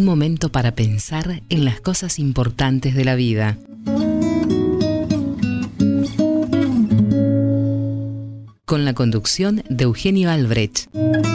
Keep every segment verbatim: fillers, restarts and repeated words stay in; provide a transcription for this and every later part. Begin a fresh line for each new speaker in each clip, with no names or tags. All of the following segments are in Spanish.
momento para pensar en las cosas importantes de la vida. Con la conducción de Eugenio Albrecht.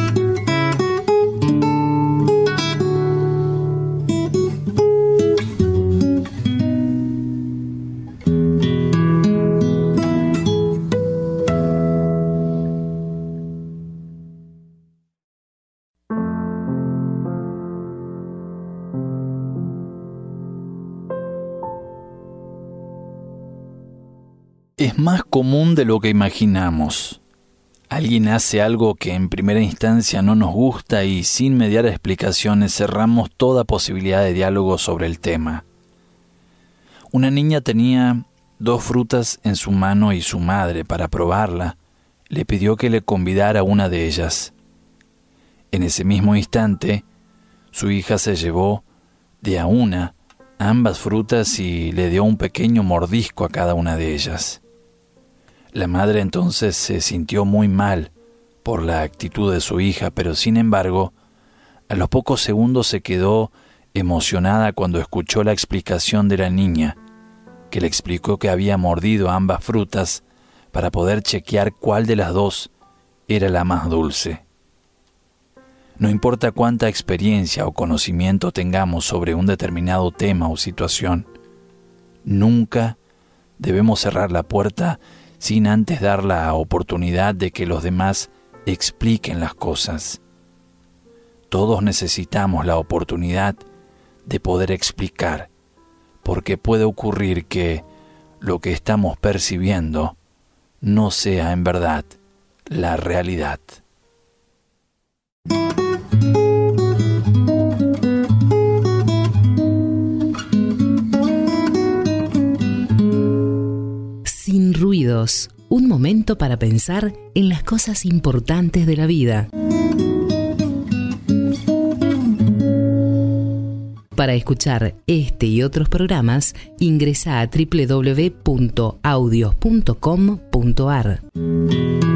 Es más común de lo que imaginamos. Alguien hace algo que en primera instancia no nos gusta y sin mediar explicaciones cerramos toda posibilidad de diálogo sobre el tema. Una niña tenía dos frutas en su mano y su madre, para probarla, le pidió que le convidara una de ellas. En ese mismo instante, su hija se llevó de a una ambas frutas y le dio un pequeño mordisco a cada una de ellas. La madre entonces se sintió muy mal por la actitud de su hija, pero sin embargo, a los pocos segundos se quedó emocionada cuando escuchó la explicación de la niña, que le explicó que había mordido ambas frutas para poder chequear cuál de las dos era la más dulce. No importa cuánta experiencia o conocimiento tengamos sobre un determinado tema o situación, nunca debemos cerrar la puerta sin antes dar la oportunidad de que los demás expliquen las cosas. Todos necesitamos la oportunidad de poder explicar, porque puede ocurrir que lo que estamos percibiendo no sea en verdad la realidad.
Sin ruidos, un momento para pensar en las cosas importantes de la vida. Para escuchar este y otros programas, ingresa a doble u doble u doble u punto audios punto com punto a r.